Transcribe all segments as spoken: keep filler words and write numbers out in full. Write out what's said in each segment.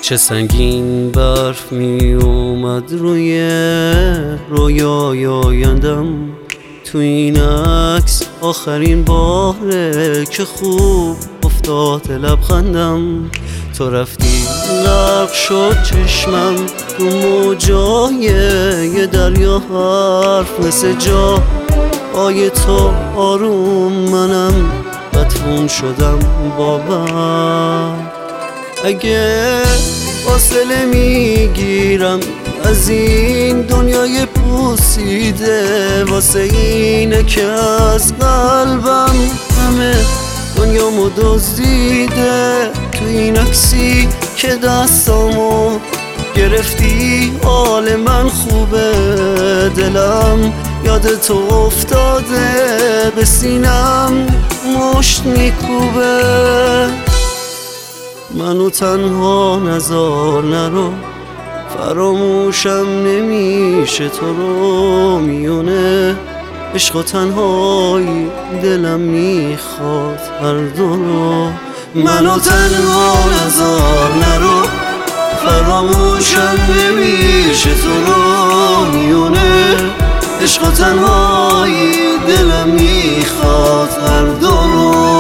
چه سنگین برف می اومد روی رویای آیندم. تو این عکس آخرین باره که خوب افتاد لبخندم. تو رفتی غرق شد چشمم تو موجای یه دریا، حرف مثل جا آی تو آروم، منم مدفون شدم بابا. اگه فاصله میگیرم از این دنیای پوسیده، واسه اینه که از قلبم همه دنیامو دزدیده. تو این عکسی که دستامو گرفتی حال من خوبه، دلم یاد تو افتاده به سینم مشت میکوبه. منو تنها نذار نرو، فراموشم نمیشه تو رو، میونه عشق و تنهایی دلم میخواد هر دو رو. منو تنها نذار نرو، فراموشم نمیشه تو رو، میونه عشق و تنهایی دلم میخواد هر دو رو.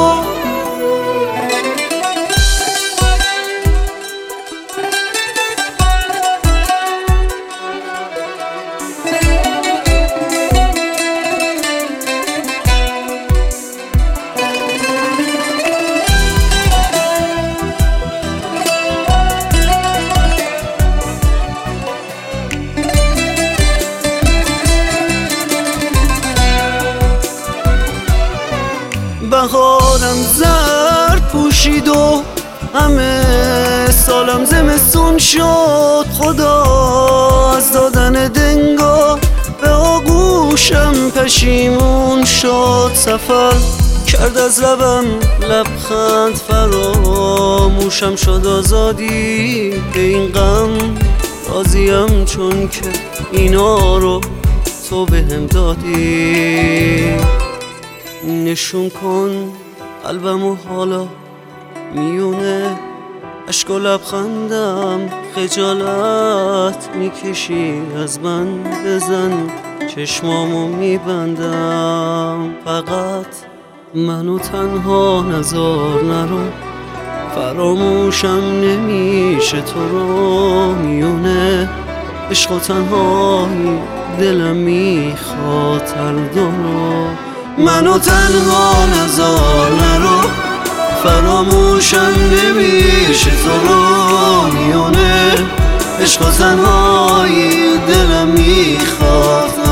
بهارم زرد پوشید و همه سالم زمستون شد. خدا از دادن دنگا به آغوشم پشیمون شد. سفر کرد از لبم لبخند، فراموشم شد آزادی به این غم. راضیم چون که اینا رو تو بهم دادی. نشون کن قلبمو حالا میونه اشک و لبخندم، خجالت میکشی از من، بزن چشمامو میبندم. فقط منو تنها نذار نرو، فراموشم نمیشه تو رو، میونه عشق و تنهایی دلم میخواد هر دو رو. منو تنها نذار نرو، فراموشم نمیشه تو رو، میونه عشق و تنهایی دلم میخواد